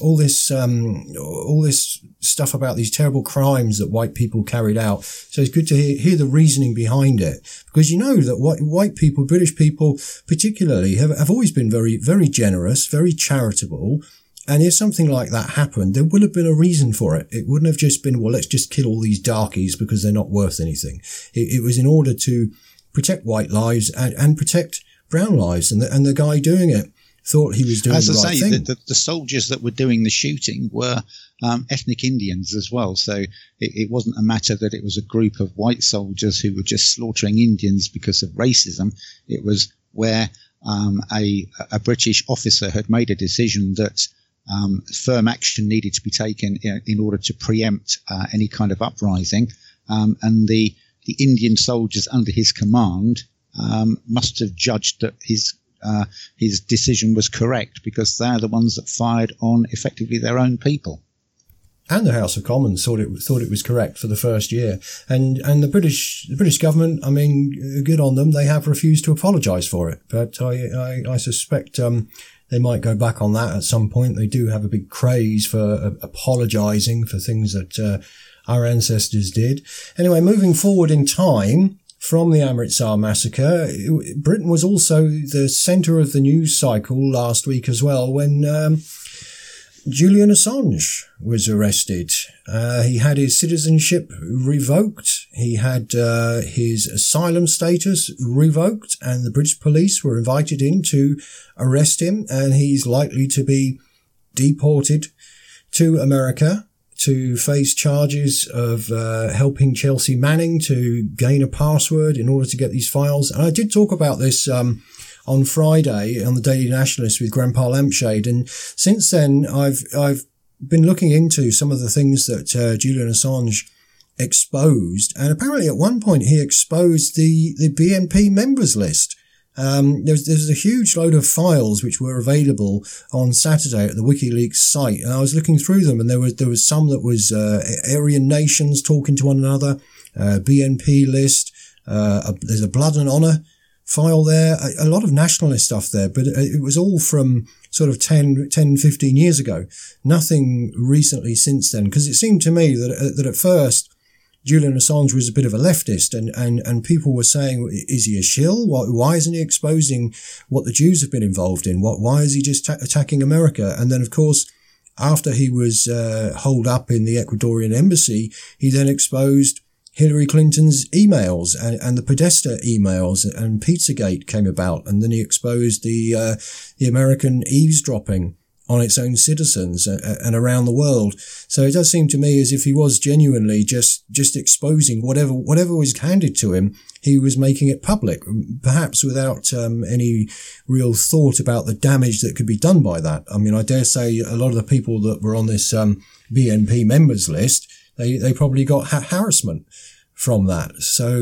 stuff about these terrible crimes that white people carried out. So it's good to hear the reasoning behind it, because you know that white people, British people particularly, have always been very, very generous, very charitable. And if something like that happened, there would have been a reason for it. It wouldn't have just been, well, let's just kill all these darkies because they're not worth anything. It was in order to protect white lives and protect brown lives. And the guy doing it thought he was doing the right thing.
As I say, the soldiers that were doing the shooting were ethnic Indians as well. So it wasn't a matter that it was a group of white soldiers who were just slaughtering Indians because of racism. It was where a British officer had made a decision that firm action needed to be taken in order to preempt any kind of uprising, and the Indian soldiers under his command must have judged that his decision was correct, because they're the ones that fired on effectively their own people.
And the House of Commons thought it was correct for the first year, and the British government, I mean, good on them. They have refused to apologise for it, but I suspect they might go back on that at some point. They do have a big craze for apologising for things that our ancestors did. Anyway, moving forward in time from the Amritsar massacre, Britain was also the centre of the news cycle last week as well, when Julian Assange was arrested. He had his citizenship revoked. He had his asylum status revoked, and the British police were invited in to arrest him, and he's likely to be deported to America to face charges of helping Chelsea Manning to gain a password in order to get these files. And I did talk about this on Friday on the Daily Nationalist with Grandpa Lampshade, and since then I've been looking into some of the things that Julian Assange exposed, and apparently at one point he exposed the BNP members list. There's a huge load of files which were available on Saturday at the WikiLeaks site, and I was looking through them, and there was some that was Aryan nations talking to one another, BNP list, there's a Blood and Honour file there, a lot of nationalist stuff there, but it was all from sort of 10, 15 years ago. Nothing recently since then, because it seemed to me that at first Julian Assange was a bit of a leftist, and people were saying, is he a shill? Why isn't he exposing what the Jews have been involved in? Why is he just attacking America? And then, of course, after he was holed up in the Ecuadorian embassy, he then exposed Hillary Clinton's emails and the Podesta emails, and Pizzagate came about, and then he exposed the American eavesdropping on its own citizens and around the world. So it does seem to me as if he was genuinely just exposing whatever was handed to him. He was making it public, perhaps without any real thought about the damage that could be done by that. I mean, I dare say a lot of the people that were on this BNP members list, they probably got harassment from that. So,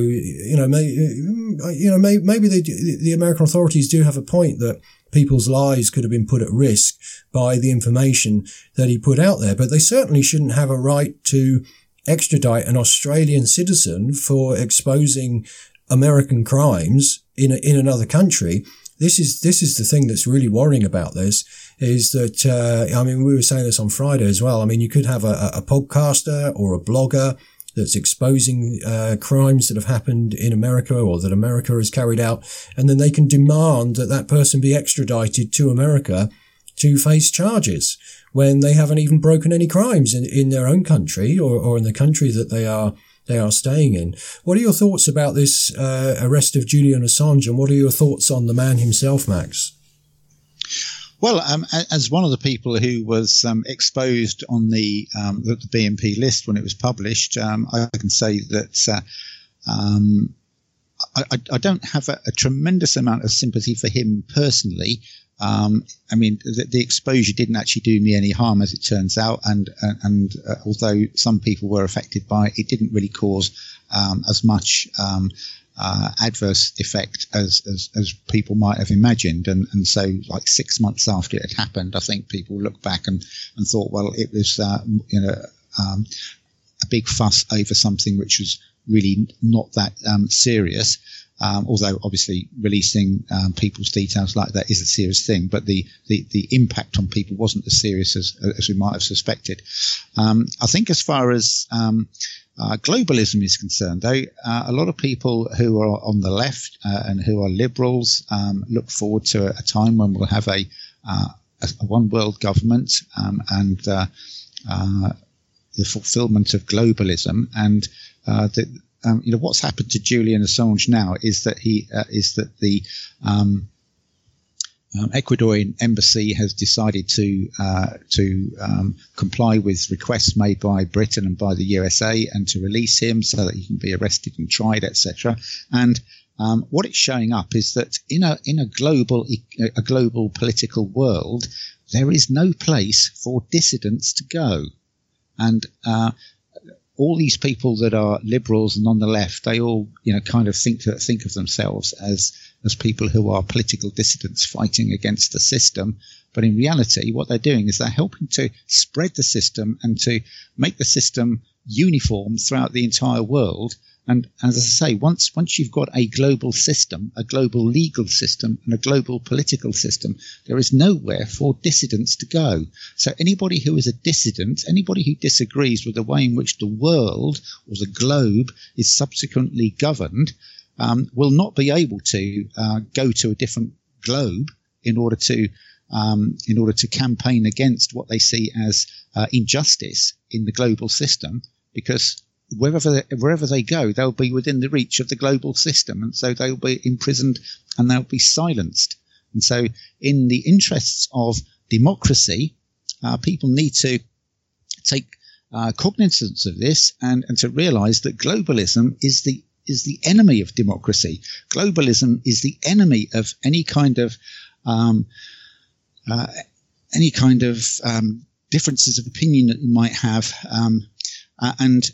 maybe the American authorities do have a point that people's lives could have been put at risk by the information that he put out there, but they certainly shouldn't have a right to extradite an Australian citizen for exposing American crimes in another country. This is the thing that's really worrying about this, is that, we were saying this on Friday as well. I mean, you could have a podcaster or a blogger that's exposing crimes that have happened in America or that America has carried out, and then they can demand that person be extradited to America to face charges when they haven't even broken any crimes in their own country or in the country that they are staying in. What are your thoughts about this arrest of Julian Assange, and what are your thoughts on the man himself, Max?
Well, as one of the people who was exposed on the BNP list when it was published, I can say that I don't have a tremendous amount of sympathy for him personally, I mean, the exposure didn't actually do me any harm, as it turns out, and although some people were affected by it, it didn't really cause as much adverse effect as people might have imagined. And so, like 6 months after it had happened, I think people looked back and thought, well, it was a big fuss over something which was really not that serious. Although obviously releasing people's details like that is a serious thing, but the impact on people wasn't as serious as we might have suspected. I think as far as globalism is concerned, though, a lot of people who are on the left and who are liberals look forward to a time when we'll have a one world government and the fulfillment of globalism. And what's happened to Julian Assange now is that the Ecuadorian embassy has decided to comply with requests made by Britain and by the USA and to release him so that he can be arrested and tried, etc. And what it's showing up is that in a global political world, there is no place for dissidents to go, and all these people that are liberals and on the left, they all, kind of think of themselves as people who are political dissidents fighting against the system. But in reality, what they're doing is they're helping to spread the system and to make the system uniform throughout the entire world. And as I say, once you've got a global system, a global legal system, and a global political system, there is nowhere for dissidents to go. So anybody who is a dissident, anybody who disagrees with the way in which the world or the globe is subsequently governed, will not be able to go to a different globe in order to campaign against what they see as injustice in the global system, because wherever they go, they'll be within the reach of the global system, and so they'll be imprisoned and they'll be silenced. And so, in the interests of democracy, people need to take cognizance of this and to realise that globalism is the enemy of democracy. Globalism is the enemy of any kind of differences of opinion that you might have, and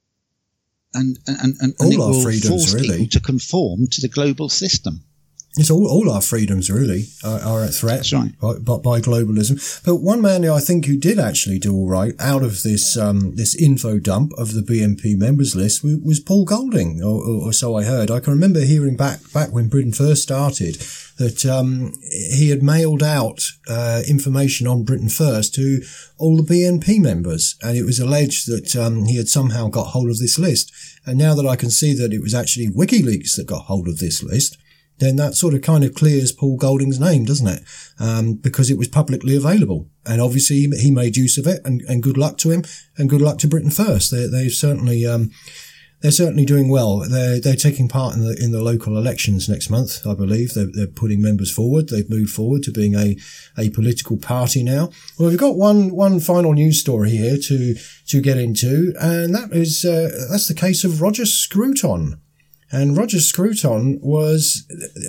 all
it
our
will
freedoms,
force
really,
people to conform to the global system.
It's all our freedoms really are at threat.
That's right.
by globalism. But one man I think who did actually do all right out of this info dump of the BNP members list was Paul Golding, or so I heard. I can remember hearing back when Britain first started that he had mailed out information on Britain First to all the BNP members, and it was alleged that he had somehow got hold of this list. And now that I can see that it was actually WikiLeaks that got hold of this list, then that sort of kind of clears Paul Golding's name, doesn't it? Because it was publicly available. And obviously he made use of it, and good luck to him, and good luck to Britain First. They're certainly doing well. They're taking part in the local elections next month, I believe. They're putting members forward. They've moved forward to being a political party now. Well, we've got one final news story here to get into, and that's the case of Roger Scruton. And Roger Scruton was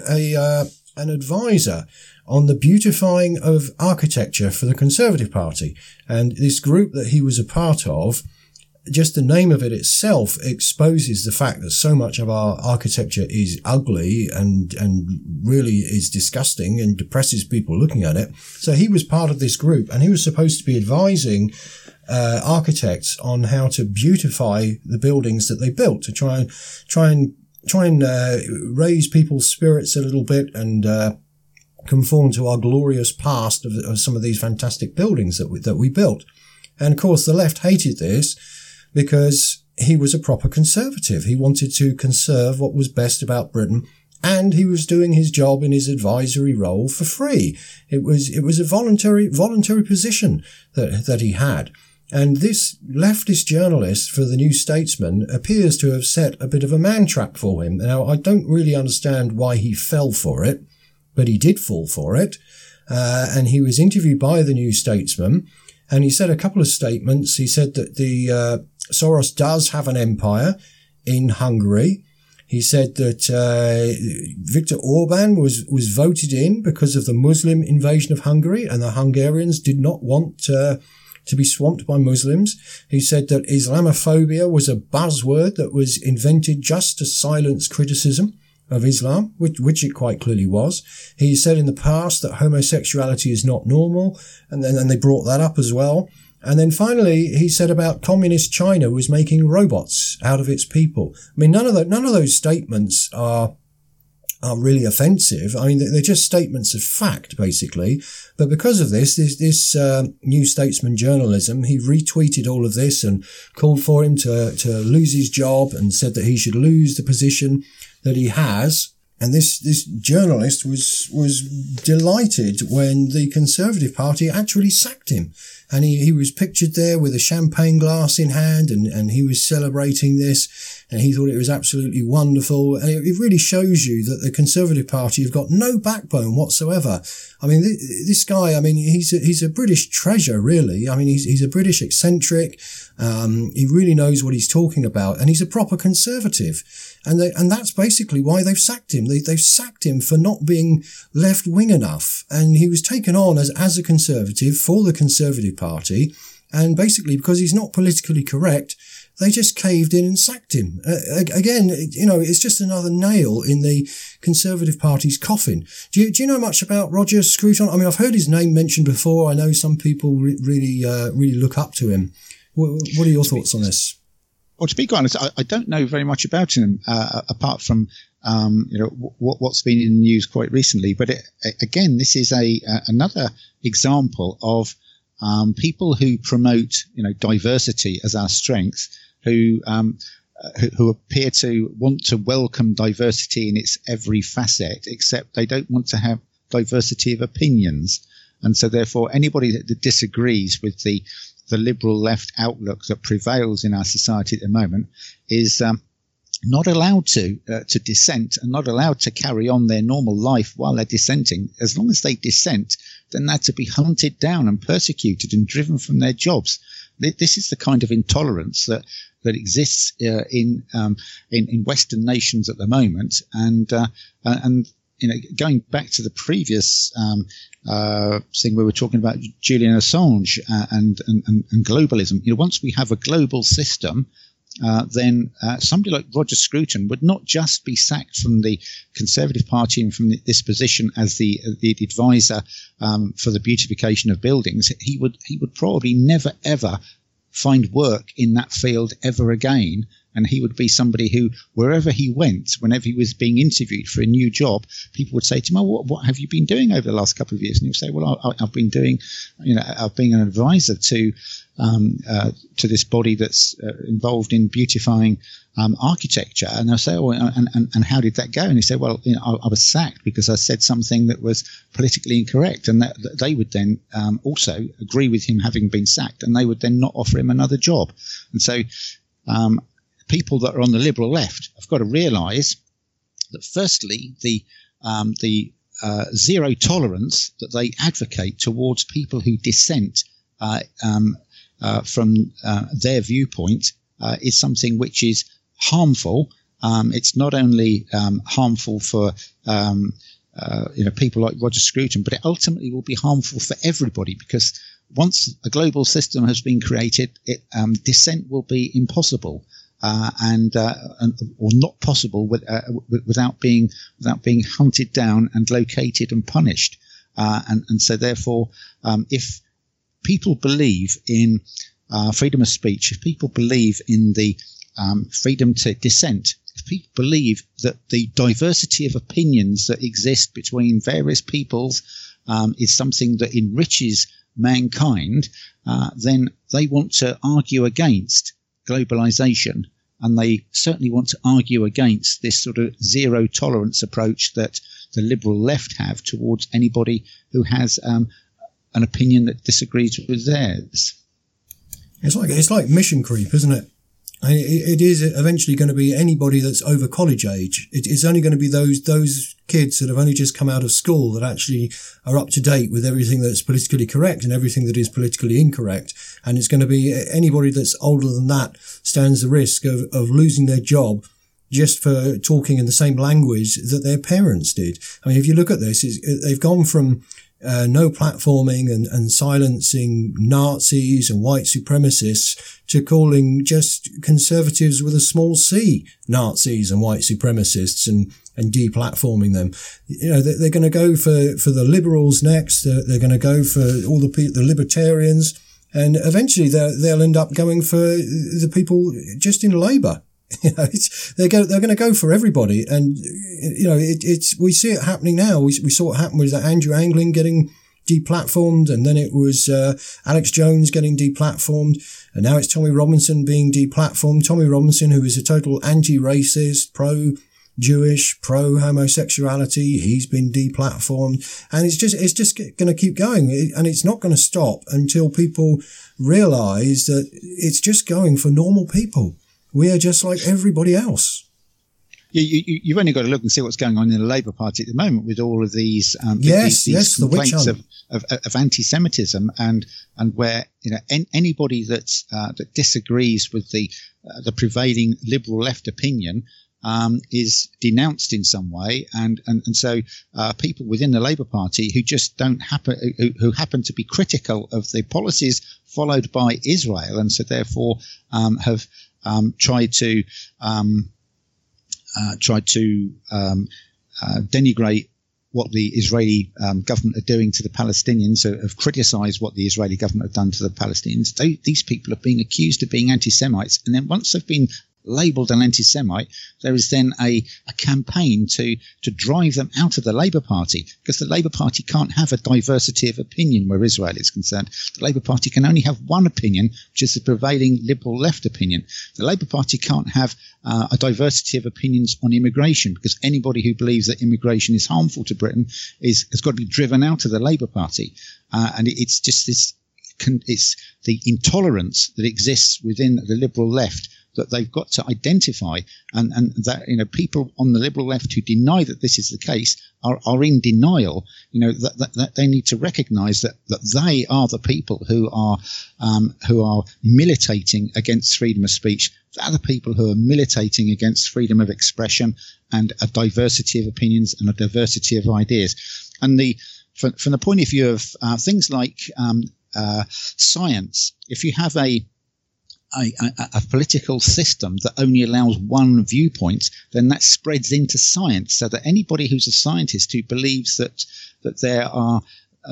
an advisor on the beautifying of architecture for the Conservative Party. And this group that he was a part of, just the name of it itself exposes the fact that so much of our architecture is ugly and really is disgusting and depresses people looking at it. So he was part of this group, and he was supposed to be advising architects on how to beautify the buildings that they built, to try and raise people's spirits a little bit and conform to our glorious past of some of these fantastic buildings that we built. And of course, the left hated this because he was a proper conservative. He wanted to conserve what was best about Britain, and he was doing his job in his advisory role for free. It was a voluntary position that he had. And this leftist journalist for the New Statesman appears to have set a bit of a man trap for him. Now, I don't really understand why he fell for it, but he did fall for it. And he was interviewed by the New Statesman, and he said a couple of statements. He said that the Soros does have an empire in Hungary. He said that Viktor Orban was voted in because of the Muslim invasion of Hungary, and the Hungarians did not want to be swamped by Muslims. He said that Islamophobia was a buzzword that was invented just to silence criticism of Islam, which it quite clearly was. He said in the past that homosexuality is not normal, and then they brought that up as well. And then finally, he said about communist China was making robots out of its people. I mean, none of those statements are really offensive. I mean, they're just statements of fact, basically. But because of this New Statesman journalism, he retweeted all of this and called for him to lose his job and said that he should lose the position that he has. And this journalist was delighted when the Conservative Party actually sacked him. And he was pictured there with a champagne glass in hand, and he was celebrating this, and he thought it was absolutely wonderful. And it really shows you that the Conservative Party have got no backbone whatsoever. I mean, this guy, I mean, he's a British treasure, really. I mean, he's a British eccentric. He really knows what he's talking about, and he's a proper Conservative. And that's basically why they've sacked him. They've sacked him for not being left-wing enough. And he was taken on as a Conservative for the Conservative Party. And basically, because he's not politically correct, they just caved in and sacked him. Again, it's just another nail in the Conservative Party's coffin. Do you know much about Roger Scruton? I mean, I've heard his name mentioned before. I know some people really look up to him. What are your thoughts on this?
Well, to be quite honest, I don't know very much about him apart from what's been in the news quite recently. But again, this is another example of people who promote diversity as our strength, who appear to want to welcome diversity in its every facet, except they don't want to have diversity of opinions. And so, therefore, anybody that disagrees with the liberal left outlook that prevails in our society at the moment is not allowed to dissent and not allowed to carry on their normal life while they're dissenting. As long as they dissent, then they're to be hunted down and persecuted and driven from their jobs. This is the kind of intolerance that exists in Western nations at the moment, and going back to the previous thing we were talking about, Julian Assange and globalism. Once we have a global system, then somebody like Roger Scruton would not just be sacked from the Conservative Party and from this position as the advisor for the beautification of buildings. He would probably never ever find work in that field ever again. And he would be somebody who, wherever he went, whenever he was being interviewed for a new job, people would say to him, "Oh, what have you been doing over the last couple of years?" And he'll say, "Well, I've been doing, I've been an advisor to this body that's involved in beautifying architecture." And they'll say, "Oh, and how did that go?" And he said, "Well, I was sacked because I said something that was politically incorrect." And that they would then also agree with him having been sacked, and they would then not offer him another job. And so people that are on the liberal left have got to realise that, firstly, the zero tolerance that they advocate towards people who dissent from their viewpoint is something which is harmful. It's not only harmful for people like Roger Scruton, but it ultimately will be harmful for everybody, because once a global system has been created, dissent will be impossible. Or not possible without being hunted down and located and punished. And so therefore, if people believe in freedom of speech, if people believe in the freedom to dissent, if people believe that the diversity of opinions that exist between various peoples is something that enriches mankind, then they want to argue against globalization, and they certainly want to argue against this sort of zero tolerance approach that the liberal left have towards anybody who has an opinion that disagrees with theirs.
It's like mission creep, isn't it? It is eventually going to be anybody that's over college age. It's only going to be those kids that have only just come out of school that actually are up to date with everything that's politically correct and everything that is politically incorrect. And it's going to be anybody that's older than that stands the risk of losing their job just for talking in the same language that their parents did. I mean, if you look at this, they've gone from no platforming and silencing Nazis and white supremacists to calling just conservatives with a small c Nazis and white supremacists and deplatforming them. You know, they're going to go for the liberals next. They're going to go for all the libertarians, and eventually they'll end up going for the people just in Labour. You know, they're going to go for everybody. And, you know, we see it happening now. We saw it happen with Andrew Anglin getting deplatformed, and then it was, Alex Jones getting deplatformed, and now it's Tommy Robinson being deplatformed. Tommy Robinson, who is a total anti-racist, pro-Jewish, pro-homosexuality, he's been deplatformed. And it's just going to keep going. And it's not going to stop until people realize that it's just going for normal people. We are just like everybody else.
You've only got to look and see what's going on in the Labour Party at the moment with all of these
these
complaints of anti-Semitism, and where, you know, anybody that disagrees with the prevailing liberal left opinion is denounced in some way, and so people within the Labour Party who just don't who happen to be critical of the policies followed by Israel, and so therefore have tried to denigrate what the Israeli government are doing to the Palestinians, have criticised what the Israeli government have done to the Palestinians. These people are being accused of being anti-Semites, and then once they've been labelled an anti-Semite, there is then a campaign to drive them out of the Labour Party, because the Labour Party can't have a diversity of opinion where Israel is concerned. The Labour Party can only have one opinion, which is the prevailing liberal left opinion. The Labour Party can't have a diversity of opinions on immigration, because anybody who believes that immigration is harmful to Britain has got to be driven out of the Labour Party. And it's just it's the intolerance that exists within the liberal left that they've got to identify, and that, you know, people on the liberal left who deny that this is the case are in denial. You know, that they need to recognise that they are the people who are militating against freedom of speech. They're the people who are militating against freedom of expression and a diversity of opinions and a diversity of ideas. And from the point of view of things like science, if you have a political system that only allows one viewpoint, then that spreads into science, so that anybody who's a scientist who believes that there are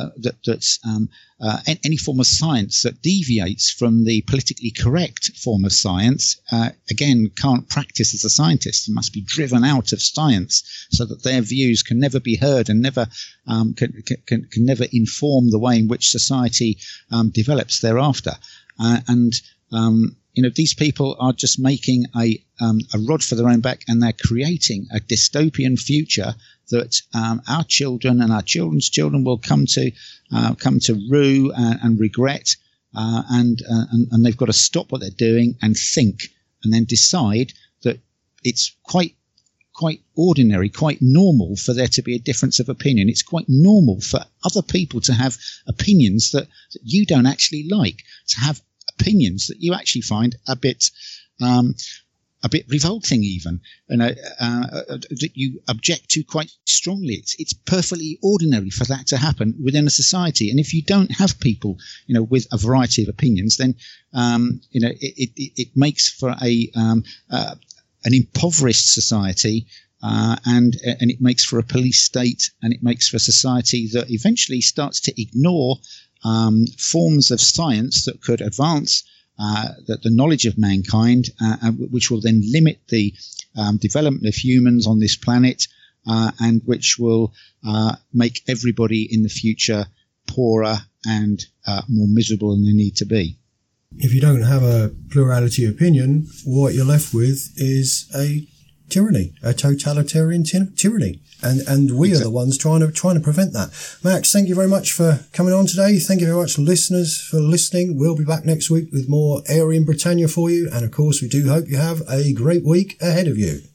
any form of science that deviates from the politically correct form of science, again, can't practice as a scientist and must be driven out of science, so that their views can never be heard and never can never inform the way in which society develops thereafter. You know, these people are just making a rod for their own back, and they're creating a dystopian future that our children and our children's children will come to rue and regret, and they've got to stop what they're doing and think, and then decide that it's quite ordinary, quite normal for there to be a difference of opinion. It's quite normal for other people to have opinions that you don't actually like, to have opinions that you actually find a bit revolting, even, that you object to quite strongly. It's perfectly ordinary for that to happen within a society. And if you don't have people, you know, with a variety of opinions, then you know, it makes for an impoverished society. And it makes for a police state, and it makes for a society that eventually starts to ignore forms of science that could advance the knowledge of mankind, which will then limit the development of humans on this planet, and which will make everybody in the future poorer and more miserable than they need to be.
If you don't have a plurality of opinion, what you're left with is a tyranny, a totalitarian tyranny. And we are the ones trying to prevent that. Max, thank you very much for coming on today. Thank you very much, listeners, for listening. We'll be back next week with more Aryan Britannia for you. And of course, we do hope you have a great week ahead of you.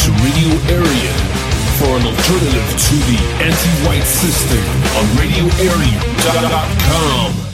to Radio Aryan for an alternative to the anti-white system on RadioAryan.com.